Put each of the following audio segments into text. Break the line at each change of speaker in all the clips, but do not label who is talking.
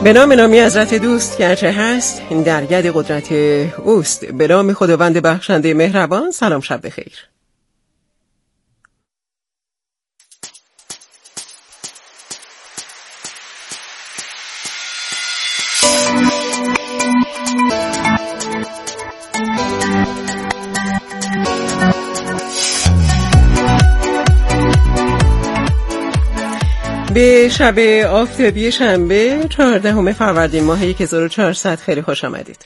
به نام نامی حضرت دوست که هرچه هست در ید قدرت اوست. به نام خداوند بخشنده مهربان. سلام، شب بخیر. به شب آفتابی شنبه 14 فروردین ماه 1400 خیلی خوش آمدید.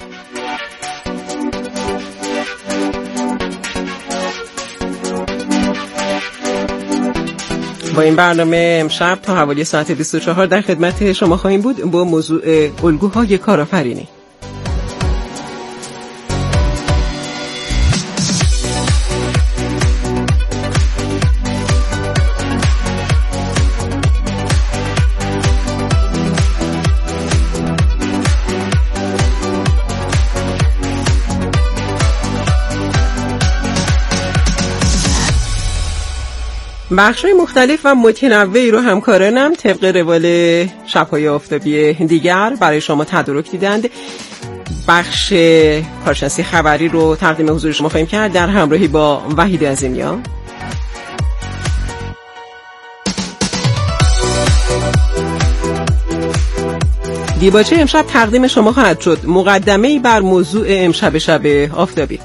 با این برنامه امشب تا حوالی ساعت 24 در خدمت شما خواهیم بود با موضوع الگوهای کارآفرینی. بخش‌های مختلف و متنوعی رو همکارانم طبق روال شب‌های آفتابی دیگر برای شما تدارک دیدند. بخش کارشناسی خبری رو تقدیم حضور شما خواهیم کرد در همراهی با وحید عظیمیان. دیباچه امشب تقدیم شما خواهد شد. مقدمه‌ای بر موضوع امشب شب آفتابی.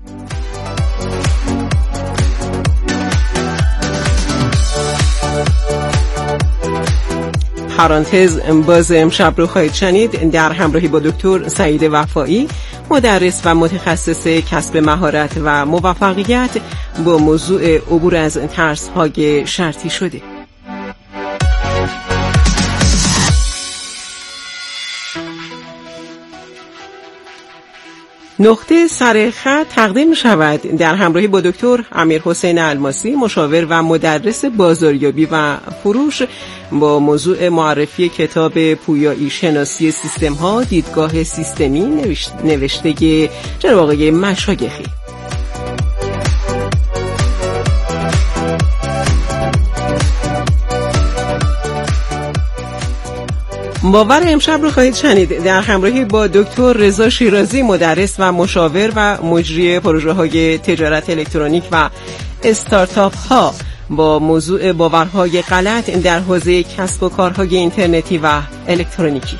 پرانتز باز امشب رو خواهید شنید در همراهی با دکتر سعید وفایی، مدرس و متخصص کسب مهارت و موفقیت با موضوع عبور از ترس‌های شرطی شده. نقطه سرخط تقدیم می شود در همراهی با دکتر امیرحسین الماسی، مشاور و مدرس بازاریابی و فروش با موضوع معرفی کتاب پویایی شناسی سیستم ها، دیدگاه سیستمی، نوشته جناب آقای مشایخی. باور امشب رو خواهید شنید در همراهی با دکتر رضا شیرازی، مدرس و مشاور و مجری پروژه های تجارت الکترونیک و استارتاپ ها با موضوع باورهای غلط در حوزه کسب و کارهای اینترنتی و الکترونیکی.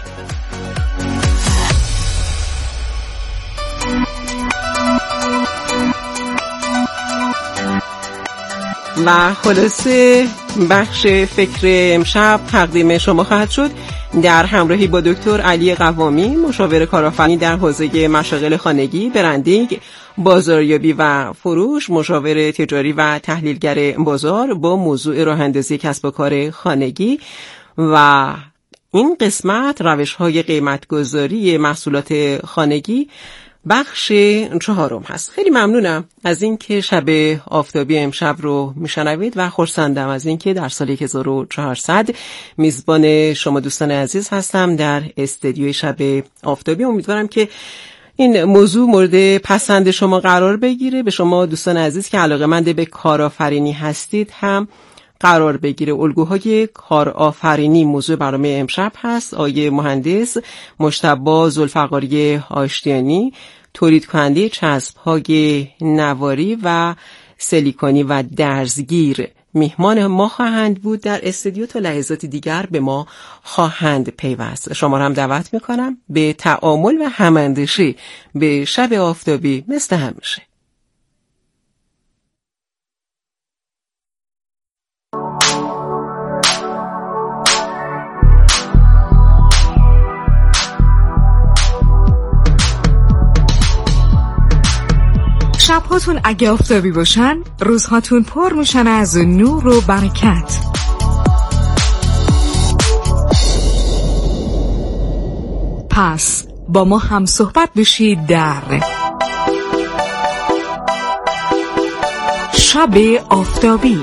و خلاصه بخش فکر امشب تقدیم شما خواهد شد در همراهی با دکتر علی قوامی، مشاور کارآفرینی در حوزه مشاغل خانگی، برندینگ، بازاریابی و فروش، مشاور تجاری و تحلیلگر بازار با موضوع راه‌اندازی کسب و کار خانگی. و این قسمت روش‌های قیمت‌گذاری محصولات خانگی بخش 4 هست. خیلی ممنونم از اینکه شب آفتابی امشب رو میشنوید و خرسندم از اینکه در سال 1400 میزبان شما دوستان عزیز هستم در استدیوی شب آفتابی. امیدوارم که این موضوع مورد پسند شما قرار بگیره، به شما دوستان عزیز که علاقه‌مند به کارآفرینی هستید هم قرار بگیره. الگوهای کارآفرینی موضوع برنامه امشب هست. آقای مهندس مجتبی ذوالفقاری آشتیانی، تولید کننده چسب‌های نواری و سیلیکونی و درزگیر، میهمان ما خواهند بود در استودیو. تا لحظات دیگر به ما خواهند پیوست. شما را هم دعوت میکنم به تعامل و هماندیشی به شب آفتابی مثل همیشه.
شبهاتون اگه آفتابی باشن، روزهاتون پر میشن از نور و برکت. پس با ما هم صحبت بشید در شب آفتابی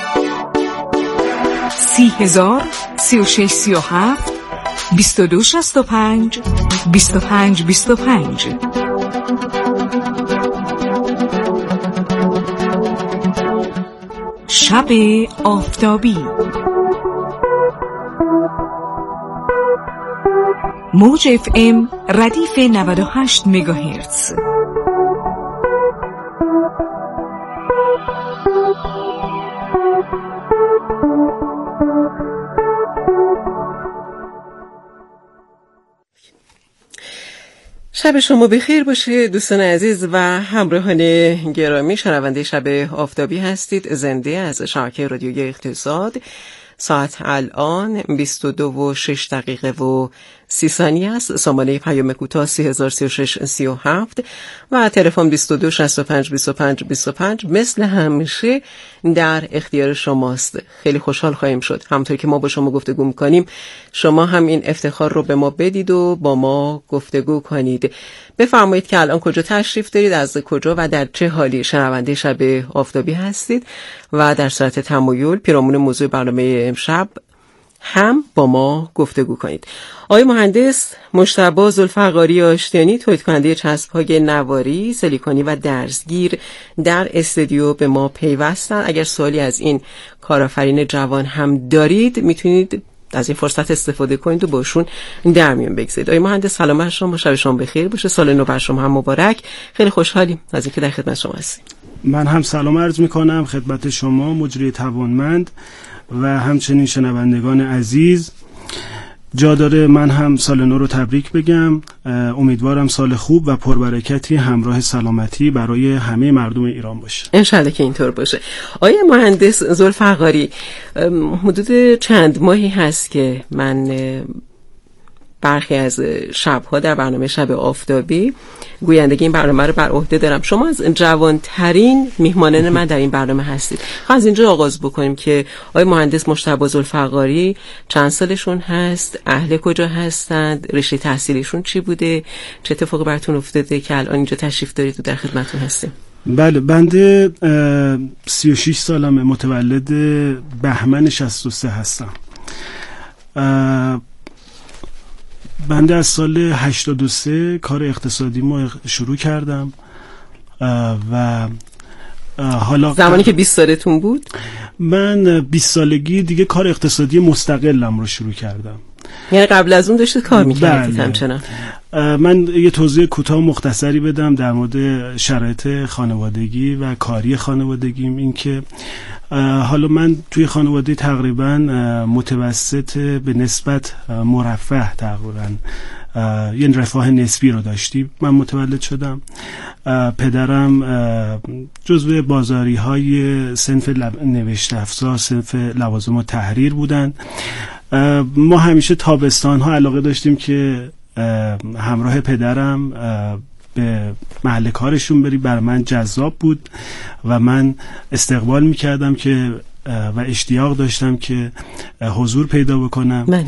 30,000 36 37 22 65 25 25. شب آفتابی. موج FM ردیف 98 مگاهرتز.
شب شما بخیر باشه دوستان عزیز و همراهان گرامی. شنونده شب آفتابی هستید، زنده از شبکه رادیویی اقتصاد. ساعت الان 22:06 است. سامانه پیام کوتاه 303637 و تلفن 22652525 مثل همیشه در اختیار شماست. خیلی خوشحال خواهیم شد همونطور که ما با شما گفتگو میکنیم شما هم این افتخار رو به ما بدید و با ما گفتگو کنید. بفرمایید که الان کجا تشریف دارید، از کجا و در چه حالی شنونده شب آفتابی هستید و در صورت تمایل پیرامون موضوع برنامه امشب هم با ما گفتگو کنید. آقای مهندس مجتبی ذوالفقاری آشتیانی، تولید کننده چسب‌های نواری، سیلیکونی و درزگیر در استودیو به ما پیوستن. اگر سوالی از این کارآفرین جوان هم دارید میتونید از این فرصت استفاده کنید و باشون در میون بگذارید. آقای مهندس سلام بر شما، شب شما بخیر باشه، سال نو بر شما هم مبارک. خیلی خوشحالیم از اینکه در خدمت شما هستیم.
من هم سلام عرض میکنم خدمت شما مجری توانمند و همچنین شنوندگان عزیز. جا داره من هم سال نو رو تبریک بگم. امیدوارم سال خوب و پربرکتی همراه سلامتی برای همه مردم ایران باشه.
انشالله که اینطور باشه. آقای مهندس ذوالفقاری، حدود چند ماهی هست که من برخی از شبها در برنامه شب آفتابی گویندگی این برنامه رو بر عهده دارم. شما از جوانترین میهمانان من در این برنامه هستید. از اینجا آغاز بکنیم که آقای مهندس مجتبی ذوالفقاری چند سالشون هست، اهل کجا هستند، رشته تحصیلیشون چی بوده، چه اتفاقی براتون افتاده که الان اینجا تشریف دارید و در خدمتتون هستیم؟
بله، بنده 36 سالمه، متولد بهمن 63 هستم. بنده از سال 83 کار اقتصادی ما شروع کردم و حالا
زمانی که 20 سالتون بود؟
من 20 سالگی دیگه کار اقتصادی مستقلم رو شروع کردم.
یعنی قبل از اون داشتید کار میکردید؟
بله.
همچنان.
من یه توضیح کوتاه مختصری بدم در مورد شرایط خانوادگی و کاری خانوادگیم. این که حالا من توی خانواده تقریبا متوسط به نسبت مرفه، تقریبا یه رفاه نسبی رو داشتیم. من متولد شدم. پدرم جزو بازاری های صنف نوشته افزار، صنف لوازم و تحریر بودن. ما همیشه تابستان ها علاقه داشتیم که همراه پدرم به محل کارشون بریم. برای من جذاب بود و من استقبال میکردم که و اشتیاق داشتم که حضور پیدا بکنم.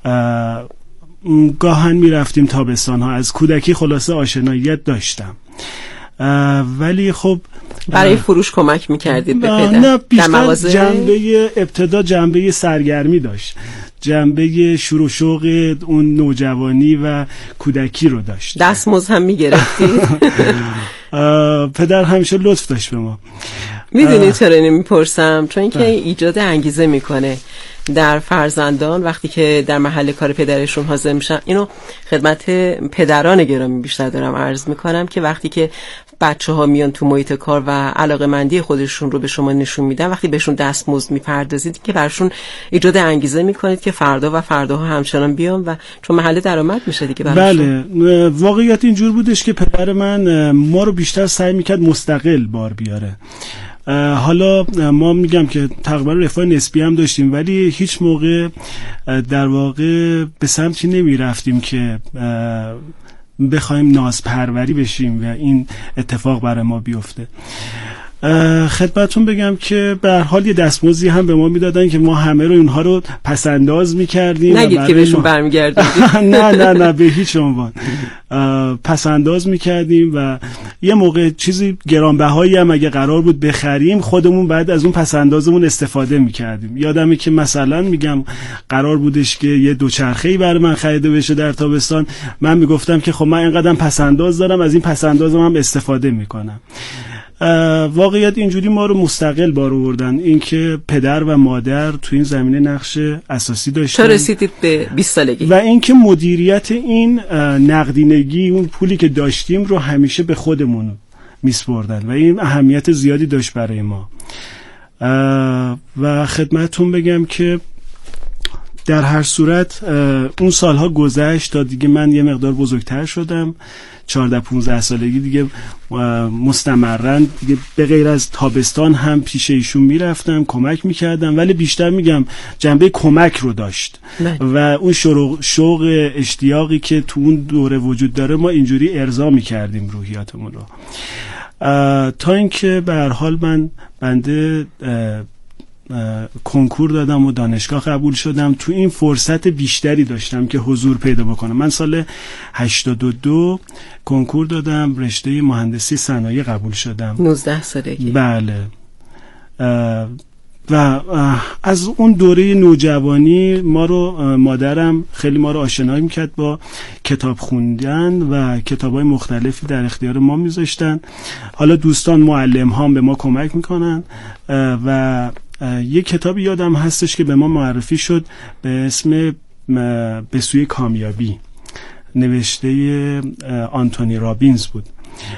گاهن میرفتیم تابستان ها. از کودکی خلاصه آشناییت داشتم، ولی خب
برای فروش کمک میکردید به پدر؟
نه، بیشتر جنبه ابتدا جنبه سرگرمی داشت، جنبه شروع شوق اون نوجوانی و کودکی رو داشت.
دستمزد هم میگرفتید؟
پدر همیشه لطف داشت به ما.
میدونید چرا اینو میپرسم؟ چون اینکه ایجاد انگیزه میکنه در فرزندان وقتی که در محل کار پدرشون حاضر میشن. اینو خدمت پدران گرامی بیشتر دارم عرض میکنم که وقتی که بچه‌ها میان تو محیط کار و علاقه‌مندی خودشون رو به شما نشون میدن، وقتی بهشون دستمزد میپردازید که برشون ایجاد انگیزه میکنید که فردا و فرداها همچنان بیان و چون محل درآمد میشه دیگه براشون.
بله، واقعیت اینجور بودش که پدر من ما رو بیشتر سعی میکرد مستقل بار بیاره. حالا ما میگم که تقریبا رفاه نسبی هم داشتیم، ولی هیچ موقع در واقع به سمتی نمی رفتیم که بخوایم نازپروری بشیم و این اتفاق برای ما بیفته. خدمتتون بگم که به هر حال یه دستمزدی هم به ما میدادن که ما همه رو اونها رو پسنداز میکردیم.
نگید که بهشون برمیگردید.
نه به هیچ عنوان. پسنداز میکردیم و یه موقع چیزی گرانبهایی هم اگه قرار بود بخریم خودمون بعد از اون پسندازمون استفاده میکردیم. یادمه که مثلا میگم قرار بودش که یه دوچرخه‌ای برای من خریده بشه در تابستان، من میگفتم که خب من اینقدر پسنداز دارم، از این پسندازم هم استفاده میکنم. واقعیت اینجوری ما رو مستقل بار آوردن، اینکه پدر و مادر تو این زمینه نقش اساسی داشتن.
تا رسیدید به 20 سالگی
و اینکه مدیریت این نقدینگی، اون پولی که داشتیم رو همیشه به خودمون میسپردن و این اهمیت زیادی داشت برای ما. و خدمتتون بگم که در هر صورت اون سالها گذشت تا دیگه من یه مقدار بزرگتر شدم، 14-15 سالگی دیگه مستمرن دیگه به غیر از تابستان هم پیش ایشون میرفتم، کمک میکردم، ولی بیشتر میگم جنبه کمک رو داشت و اون شوق اشتیاقی که تو اون دوره وجود داره ما اینجوری ارضا میکردیم روحیاتمون رو، تا اینکه به هر حال من بنده کنکور دادم و دانشگاه قبول شدم. تو این فرصت بیشتری داشتم که حضور پیدا بکنم. من سال 82 کنکور دادم، رشته مهندسی صنایع قبول شدم،
19 سالگی.
بله. و از اون دوره نوجوانی مادرم خیلی ما رو آشنایی میکرد با کتاب خوندن و کتابای مختلفی در اختیار ما میذاشتن. حالا دوستان معلم هم به ما کمک میکنن و یک کتابی یادم هستش که به ما معرفی شد به اسم به سوی کامیابی، نوشته آنتونی رابینز بود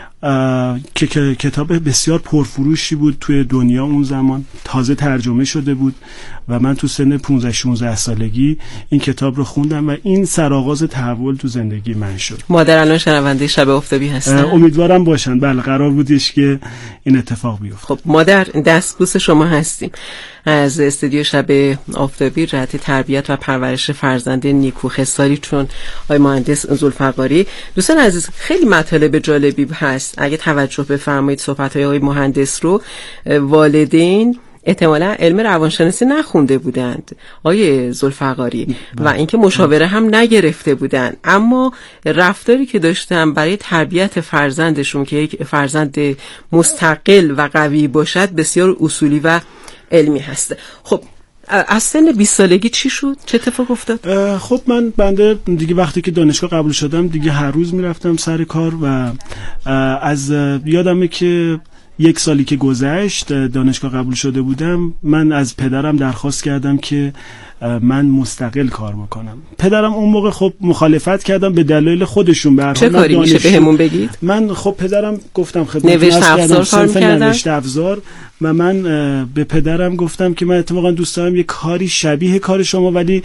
که کتاب بسیار پرفروشی بود توی دنیا. اون زمان تازه ترجمه شده بود و من تو سن 15-16 سالگی این کتاب رو خوندم و این سرآغاز تحول تو زندگی من شد.
مادر الان شنونده شب آفتابی هستن؟
امیدوارم باشن. بله، قرار بودش که این اتفاق بیفته.
خب مادر، دستبوس شما هستیم. از استودیو شب آفتابی جهت تربیت و پرورش فرزند نیکو خصالی چون آقای مهندس ذوالفقاری. دوستان عزیز، خیلی مطالب جالبی هست. اگه توجه بفرمایید صحبت‌های آقای مهندس رو، والدین احتمالا علم روانشناسی نخونده بودند آقای ذوالفقاری و اینکه مشاوره هم نگرفته بودند، اما رفتاری که داشتن برای تربیت فرزندشون که یک فرزند مستقل و قوی باشد بسیار اصولی و علمی هست. خب از سن 20 سالگی چی شد؟ چه اتفاق افتاد؟
خب بنده دیگه وقتی که دانشگاه قبول شدم دیگه هر روز میرفتم سر کار و از یادمه که 1 سالی که گذشت دانشگاه قبول شده بودم، من از پدرم درخواست کردم که من مستقل کار بکنم. پدرم اون موقع خب مخالفت کردم به دلایل خودشون. به هر حال
چه کاری میشه بهمون بگید؟
من خب پدرم گفتم خدمتتون
نوشت افزار کار می‌کردم،
نوشت افزار، و من به پدرم گفتم که من اتفاقا دوست دارم یک کاری شبیه کار شما ولی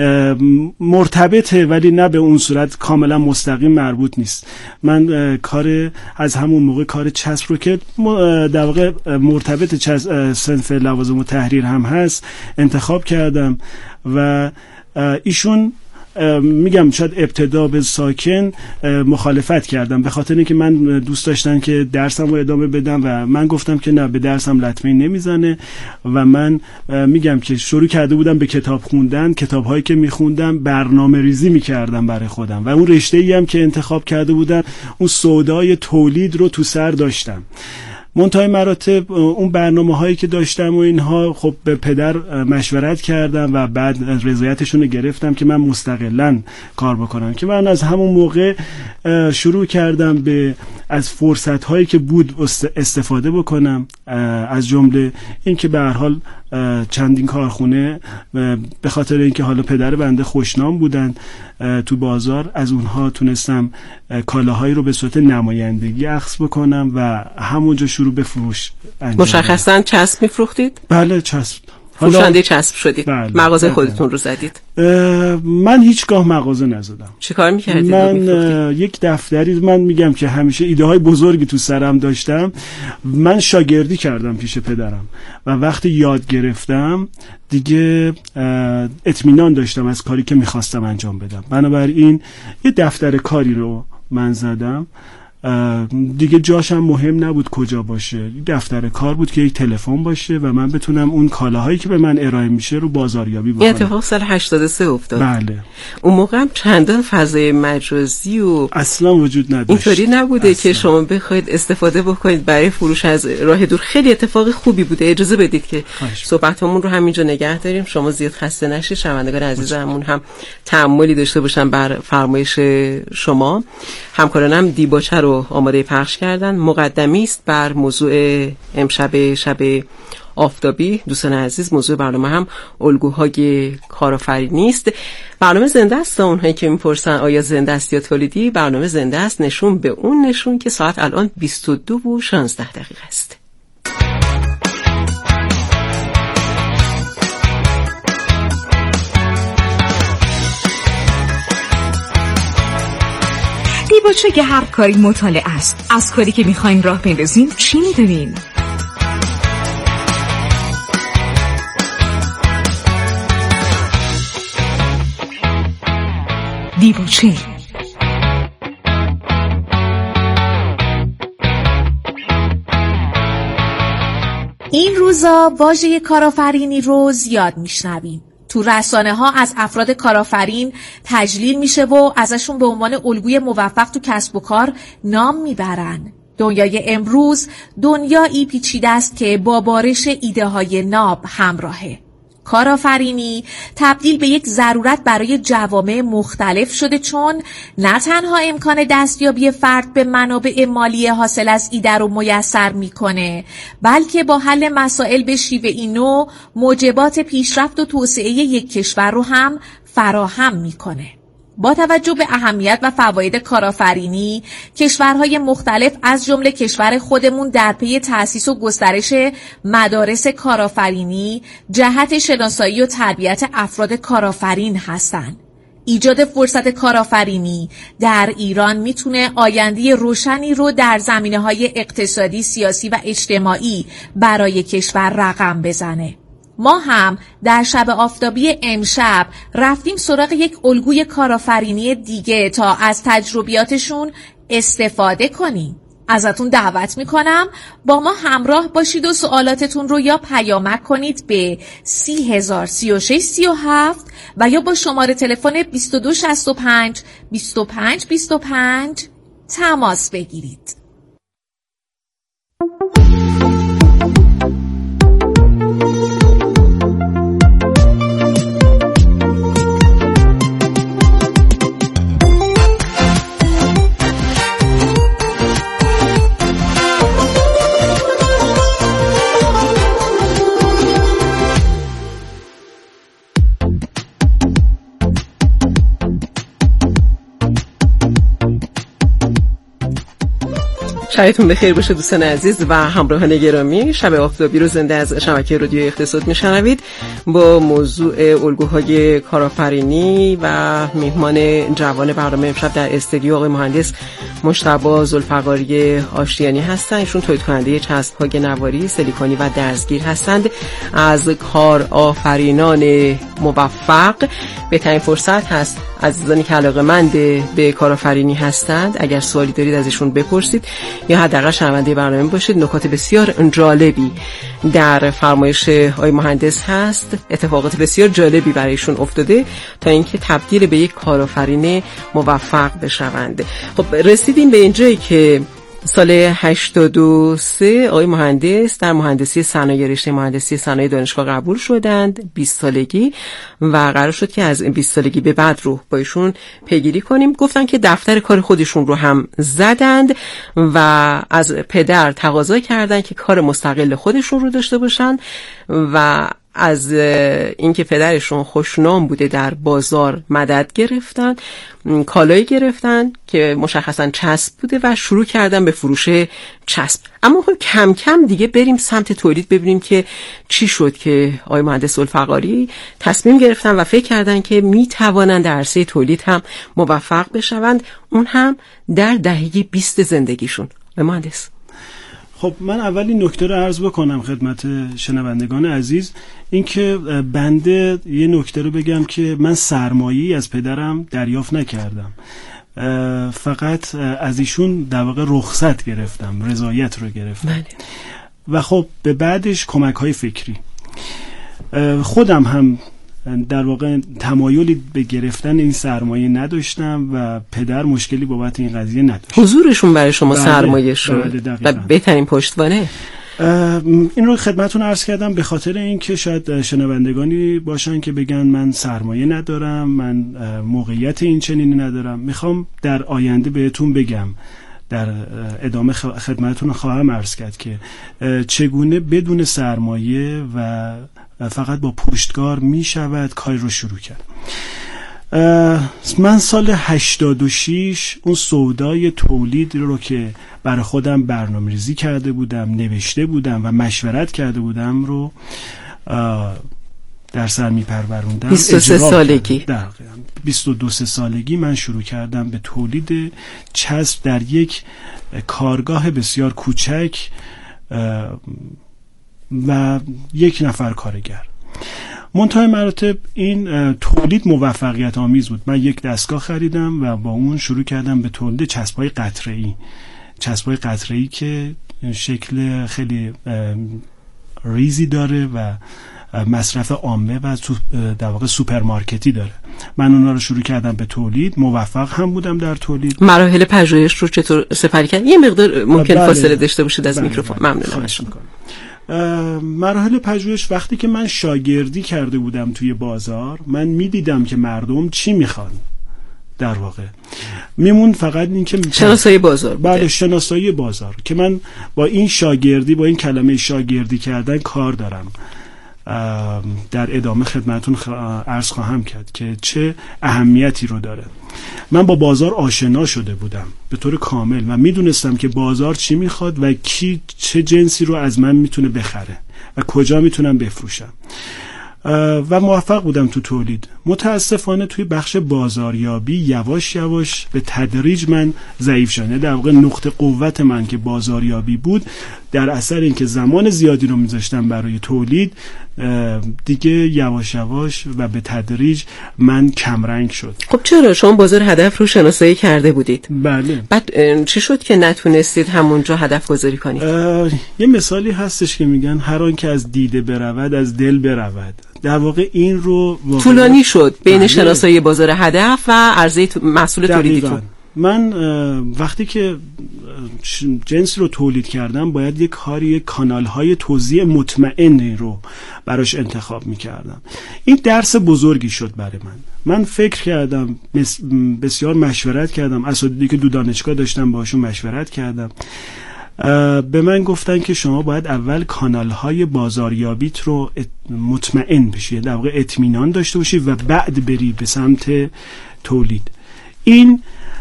مرتبطه، ولی نه به اون صورت کاملا مستقیم مربوط نیست. من کار از همون موقع کار چسب رو که در واقع مرتبط صنف لوازم و تحریر هم هست انتخاب کردم و ایشون میگم شاید ابتدا به ساکن مخالفت کردم به خاطر اینکه من دوست داشتم که درسم رو ادامه بدم و من گفتم که نه، به درسم لطمه نمیزنه و من میگم که شروع کرده بودم به کتاب خوندن. کتاب‌هایی که میخوندم برنامه ریزی میکردم برای خودم و اون رشته‌ای هم که انتخاب کرده بودم اون سودای تولید رو تو سر داشتم. منتهای مراتب اون برنامه‌هایی که داشتم و اینها خب به پدر مشورت کردم و بعد رضایتشون رو گرفتم که من مستقلاً کار بکنم، که من از همون موقع شروع کردم از فرصت‌هایی که بود استفاده بکنم، از جمله این که به هر حال چندین کارخونه به خاطر اینکه حالا پدر بنده خوشنام بودن تو بازار، از اونها تونستم کالاهایی رو به صورت نمایندگی اخذ بکنم و همونجا شروع به فروش انجام.
مشخصاً چسب می‌فروختید؟
بله، چسب.
فروشنده چسب شدید؟
بله.
مغازه خودتون رو زدید؟
من هیچگاه مغازه نزدم.
چه کار می‌کردید؟
من یک دفتری، من میگم که همیشه ایده های بزرگی تو سرم داشتم. من شاگردی کردم پیش پدرم و وقتی یاد گرفتم دیگه اطمینان داشتم از کاری که میخواستم انجام بدم. بنابراین یه دفتر کاری رو من زدم. دیگه جاشم مهم نبود کجا باشه، دفتر کار بود که یک تلفن باشه و من بتونم اون کالاهایی که به من ارائه میشه رو بازاریابی بکنم.
این اتفاق سال 83 افتاد.
بله.
اون موقع هم چندان فضای مجازی و
اصلا وجود نداشت.
اینطوری نبوده اصلا که شما بخواید استفاده بکنید برای فروش از راه دور. خیلی اتفاق خوبی بوده. اجازه بدید که صحبتمون رو همینجا نگه داریم، شما زیاد خسته نشید، شنوندگان عزیزمون هم تأملی داشته باشن بر فرمایش شما. همکارانم دیباچه رو رو آماده پخش کردن. مقدمی است بر موضوع امشب شب آفتابی. دوستان عزیز، موضوع برنامه هم الگوهای کارآفرینی است. برنامه زنده است. اونهایی که میپرسن آیا زنده است یا تولیدی، برنامه زنده است. نشون به اون نشون که ساعت الان 22:16 است.
دیباچه که هر کاری مطالعه است. از کاری که میخواین راه بندازین چی میدونین؟ دیباچه
این روزا واژه کارآفرینی رو زیاد میشنویم. تو رسانه ها از افراد کارآفرین تجلیل میشه و ازشون به عنوان الگوی موفق تو کسب و کار نام میبرن. دنیای امروز دنیایی پیچیده است که با بارش ایده های ناب همراهه. کارآفرینی تبدیل به یک ضرورت برای جوامع مختلف شده، چون نه تنها امکان دستیابی فرد به منابع مالی حاصل از ایده رو میسر میکنه، بلکه با حل مسائل به شیوه‌ای نو موجبات پیشرفت و توسعه یک کشور رو هم فراهم میکنه. با توجه به اهمیت و فواید کارآفرینی، کشورهای مختلف از جمله کشور خودمون در پی تأسیس و گسترش مدارس کارآفرینی جهت شناسایی و تربیت افراد کارآفرین هستند. ایجاد فرصت کارآفرینی در ایران میتونه آینده روشنی رو در زمینه‌های اقتصادی، سیاسی و اجتماعی برای کشور رقم بزنه. ما هم در شب آفتابی امشب رفتیم سراغ یک الگوی کارآفرینی دیگه تا از تجربیاتشون استفاده کنیم. ازتون دعوت میکنم با ما همراه باشید و سوالاتتون رو یا پیامک کنید به 30,036,37 و یا با شماره تلفن 2265 25 25 تماس بگیرید.
شبتون بخیر باشه دوستان عزیز و همراهان گرامی. شب آفتابی رو زنده از شبکه رادیو اقتصاد میشنوید با موضوع الگوهای کارآفرینی و میهمان جوان برنامه امشب در استودیو آقای مهندس مجتبی ذوالفقاری آشتیانی هستند. ایشون تولید کننده چسب‌های نواری، سیلیکونی و درزگیر هستند. از کارآفرینان موفق بهترین فرصت هست عزیزانی که علاقه‌مند به کارآفرینی هستند اگر سوالی دارید از ایشون بپرسید یا حداقل شنونده برنامه باشید. نکات بسیار جالبی در فرمایش آقای مهندس هست، اتفاقات بسیار جالبی برایشون افتاده تا اینکه تبدیل به یک کارآفرین موفق بشوند. خب رسیدیم به اینجایی که سال 83 آقای مهندس در مهندسی صنایع رشته مهندسی صنایع دانشگاه قبول شدند، 20 سالگی، و قرار شد که از 20 سالگی به بعد رو با ایشون پیگیری کنیم. گفتن که دفتر کار خودشون رو هم زدند و از پدر تقاضا کردن که کار مستقل خودشون رو داشته باشن و از اینکه پدرشون خوشنام بوده در بازار مدد گرفتن، کالایی گرفتن که مشخصا چسب بوده و شروع کردن به فروش چسب. اما خب کم کم دیگه بریم سمت تولید ببینیم که چی شد که آقای مهندس ذوالفقاری تصمیم گرفتن و فکر کردن که میتوانند در عرصه تولید هم موفق بشوند، اون هم در دهه 20 زندگیشون. مهندس،
خب من اولین نکته رو عرض بکنم خدمت شنوندگان عزیز، اینکه بنده یه نکته رو بگم که من سرمایه‌ای از پدرم دریافت نکردم، فقط از ایشون در واقع رخصت گرفتم، رضایت رو گرفتم و خب به بعدش کمک‌های فکری. خودم هم در واقع تمایلی به گرفتن این سرمایه نداشتم و پدر مشکلی بابت این قضیه نداشت.
حضورشون برای شما سرمایه شد و بهترین پشتوانه.
این رو خدمتون عرض کردم به خاطر اینکه شاید شنوندگانی باشن که بگن من سرمایه ندارم، من موقعیت این چنینی ندارم. میخوام در آینده بهتون بگم در ادامه خدمتتون خواهم عرض کرد که چگونه بدون سرمایه و فقط با پشتکار می شود کاری رو شروع کرد. من سال 86 اون سودای تولید رو که برای خودم برنامه‌ریزی کرده بودم، نوشته بودم و مشورت کرده بودم رو در سر میپروروندم.
23 سالگی.
در 22 سالگی من شروع کردم به تولید چسب در یک کارگاه بسیار کوچک و 1 نفر کارگر. منتهای مراتب این تولید موفقیت آمیز بود. من یک دستگاه خریدم و با اون شروع کردم به تولید چسب‌های قطره‌ای که شکل خیلی ریزی داره و مصرف عامه و در واقع سوپرمارکتی داره. من اونا رو شروع کردم به تولید، موفق هم بودم در تولید.
مراحل پژوهش رو چطور سپری کردید؟ یه مقدار ممکن فاصله داشته باشید از میکروفون. ممنونم از شما.
مراحل پژوهش وقتی که من شاگردی کرده بودم توی بازار، من میدیدم که مردم چی میخوان. در واقع میمون فقط این که
شناسایی بازار.
بله، شناسایی بازار که من با این شاگردی، با این کلمه شاگردی کردن کار دارم. در ادامه خدمتون عرض خواهم کرد که چه اهمیتی رو داره. من با بازار آشنا شده بودم به طور کامل و میدونستم که بازار چی میخواد و کی چه جنسی رو از من میتونه بخره و کجا میتونم بفروشم و موفق بودم تو تولید. متاسفانه توی بخش بازاریابی یواش یواش به تدریج من ضعیف شدم. در واقع نقطه قوت من که بازاریابی بود، در اثر اینکه زمان زیادی رو میذاشتم برای تولید، دیگه یواش یواش و به تدریج من کمرنگ شد.
خب چرا؟ شما بازار هدف رو شناسایی کرده بودید.
بله.
بعد چی شد که نتونستید همونجا هدف گذاری کنید؟
یه مثالی هستش که میگن هر آن که از دیده برود از دل برود. در واقع این رو
طولانی شد بین شناسایی بازار هدف و عرضه محصول تولیدیتون.
من وقتی که جنس رو تولید کردم باید یک کانال‌های توزیع مطمئنی رو براش انتخاب می‌کردم. این درس بزرگی شد برای من فکر کردم، بسیار مشورت کردم، اساتیدی که دو دانشگاه داشتم باشون مشورت کردم. به من گفتن که شما باید اول کانال‌های بازاریابیت رو مطمئن بشی، در واقع اطمینان داشته باشی و بعد بری به سمت تولید. این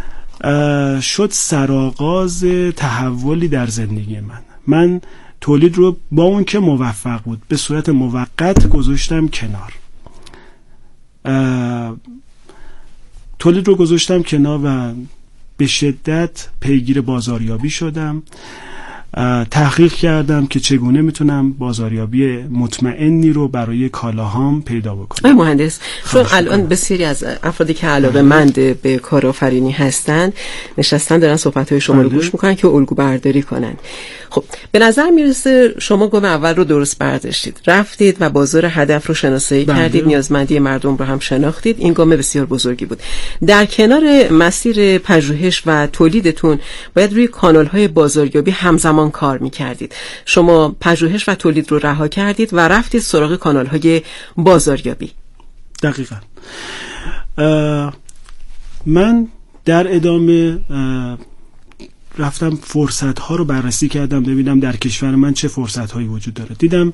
شد سرآغاز تحولی در زندگی من تولید رو با اون که موفق بود به صورت موقت گذاشتم کنار. تولید رو گذاشتم کنار و به شدت پیگیر بازاریابی شدم. تحقیق کردم که چگونه میتونم بازاریابی مطمئنی رو برای کالاهام پیدا بکنم.
مهندس، چون الان بسیاری از افرادی که علاقه‌مند به کارآفرینی هستند نشستن دارن صحبت‌های شما رو گوش میکنن که الگو برداری کنن. خب به نظر میرسه شما گام اول رو درست برداشتید، رفتید و بازار هدف رو شناسایی کردید، نیازمندی مردم رو هم شناختید. این گام بسیار بزرگی بود. در کنار مسیر پژوهش و تولیدتون باید روی کانال‌های بازاریابی همزمان کار می‌کردید. شما پژوهش و تولید رو رها کردید و رفتید سراغ کانال‌های بازاریابی.
دقیقاً. من در ادامه رفتم فرصت‌ها رو بررسی کردم ببینم در کشور من چه فرصت‌هایی وجود داره. دیدم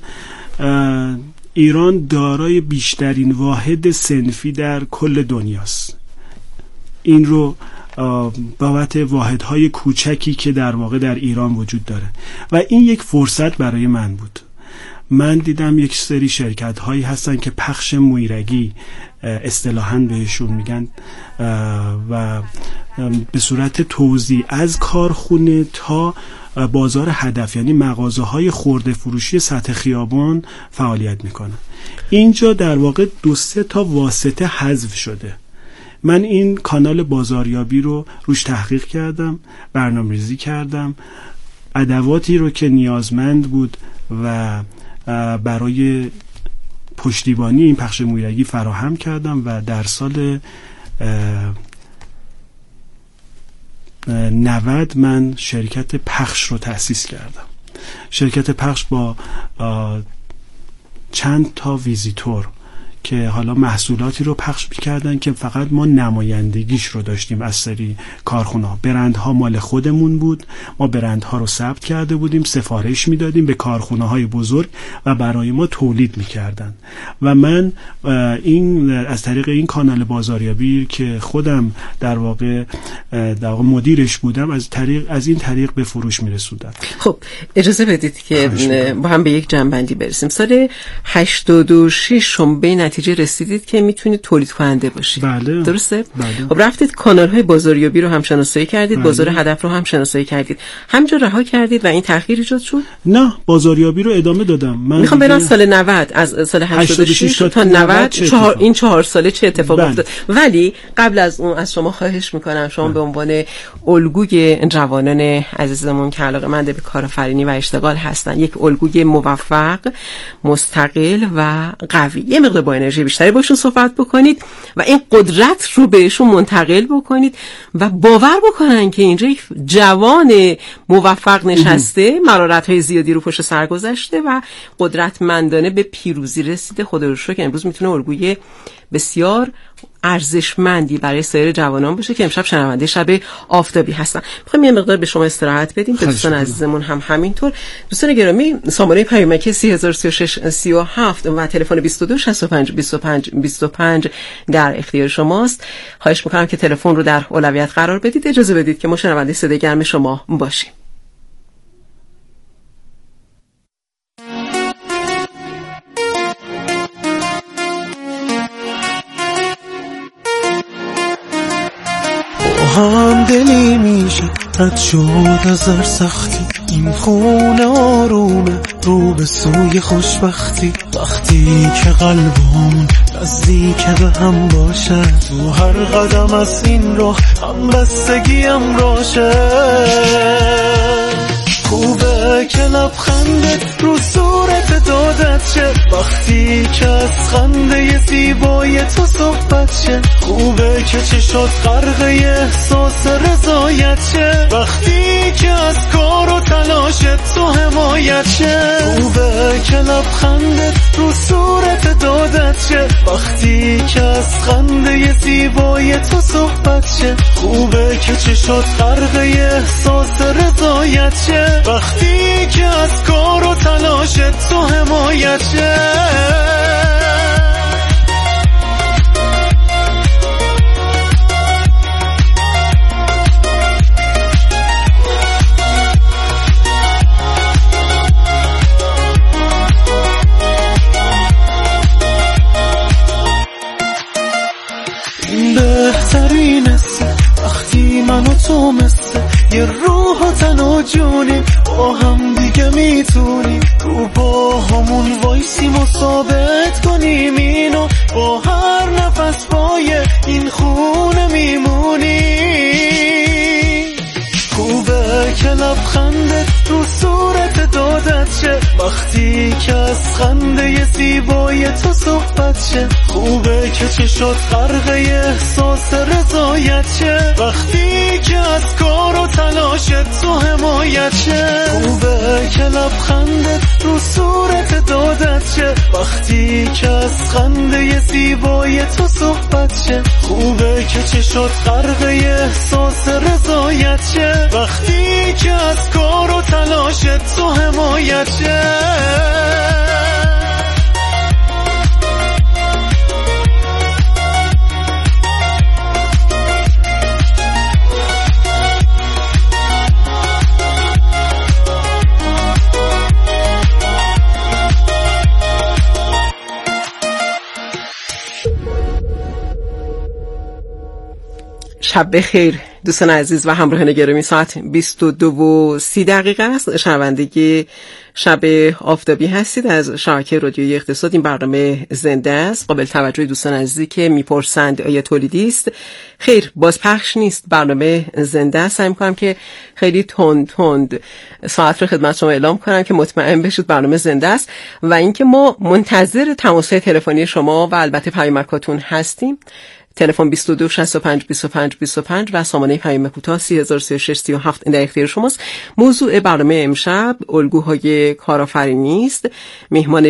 ایران دارای بیشترین واحد صنفی در کل دنیاست. این رو بابت واحدهای کوچکی که در واقع در ایران وجود داره و این یک فرصت برای من بود. من دیدم یک سری شرکت هایی هستن که پخش مویرگی اصطلاحاً بهشون میگن و به صورت توزیع از کارخونه تا بازار هدف، یعنی مغازه های خرده فروشی سطح خیابان فعالیت میکنن. اینجا در واقع 2-3 تا واسطه حذف شده. من این کانال بازاریابی رو روش تحقیق کردم، برنامه‌ریزی کردم، ادواتی رو که نیازمند بود و برای پشتیبانی این پخش مویرگی فراهم کردم و در سال 90 من شرکت پخش رو تأسیس کردم. شرکت پخش با چند تا ویزیتور که حالا محصولاتی رو پخش می‌کردن که فقط ما نمایندگیش رو داشتیم از سری کارخونه‌ها. برندها مال خودمون بود، ما برندها رو ثبت کرده بودیم، سفارش میدادیم به کارخونه‌های بزرگ و برای ما تولید می‌کردن. و من از طریق این کانال بازاریابی که خودم در واقع مدیرش بودم، از این طریق به فروش می‌رسوندم.
خب اجازه بدید که با هم به یک جنبندی برسیم. سال 86 شما به نتیجه رسیدید که میتونید تولید کننده باشید.
بله.
درسته؟
بله.
خب رفتید کانال‌های بازاریابی رو هم شناسایی کردید،
بله.
بازار هدف رو هم شناسایی کردید. همینجا رها کردید و این تأخیر ایجاد شد؟
نه، بازاریابی رو ادامه دادم. من
میخوام برم سال 90، از سال 86 تا 90 این 4 ساله چه اتفاقی افتاد. ولی قبل از اون از شما خواهش میکنم شما به عنوان الگوی جوانان عزیزمون که علاقه‌مند به کارآفرینی و اشتغال هستن، یک الگوی موفق، مستقل و قوی، یه مقدار با انرژی بیشتری باشون صحبت بکنید و این قدرت رو بهشون منتقل بکنید و باور بکنن که اینجا یک جوان موفق نشسته، مهارت‌های زیادی رو پشت سر گذاشته و قدرتمندانه به پیروزی رسیده. خدا رو شکر که امروز میتونه الگوی بسیار ارزشمندی برای سایر جوانان باشه که امشب شنونده شب آفتابی هستن. می‌خوایم یه مقدار به شما استراحت بدیم، به دوستان عزیزمون هم همینطور. دوستان گرامی، سامانه پیامک 303637 و تلفن 22652525 در اختیار شماست. خواهش می‌کنم که تلفن رو در اولویت قرار بدید. اجازه بدید که ما شنونده صدای گرم شما باشیم.
هم دلی میشه رد شد از هر سختی، این خونه آرومه رو به سوی خوشبختی. وقتی که قلبمون نزدیک به هم باشه، تو هر قدم از این راه هم بستگیم راشه. خوبه که لبخندت رو صورت دادت شه، وقتی که از خنده زیبای تو صحبت شه. خوبه که چشات غرق احساس رضایت شه، وقتی که از کار و تلاشت تو حمایت شه. خوبه که لبخندت رو صورت دادت شه، وقتی که از خنده زیبای تو صحبت شه. خوبه که چشات غرق احساس رضایت شه، وقتی که از کار و تلاشت تو حمایت شه. این بهترین وقتی من و تو مثل یه روح و تن و جونیم، با هم دیگه میتونیم رو با همون وایسیم و ثابت کنیم اینو، با هر نفس پای این خونه میمونیم. خوبه که لبخندت رو صورت دادت شه، وقتی که از خنده زیبای تو صحبت شه. خوبه که چشات غرق احساس رضایت شه، وقتی که از کار و تلاشت تو حمایت شه. خوبه که لبخندت رو صورت دادت شه، وقتی که از خنده زیبای تو صحبت شه. خوبه که چشات غرق احساس رضایت شه، وقتی که از کار و تلاشت تو حمایت شه.
شب بخیر دوستان عزیز و همراهان گرامی. ساعت 22:30 است. شنونده شب آفتابی هستید از شبکه رادیویی اقتصاد. این برنامه زنده است. قابل توجه دوستان عزیزی که میپرسند آیا تولیدی است؟ خیر، بازپخش نیست، برنامه زنده است. سعی می‌کنم که خیلی تند ساعت رو خدمت شما اعلام کنم که مطمئن بشید برنامه زنده است و اینکه ما منتظر تماس‌های تلفنی شما و البته پیامکاتون هستیم. تلفن 22652525 و سامانه پیام کوتاه 303637 در اختیار شماست. موضوع برنامه امشب الگوهای کارآفرینی است. مهمان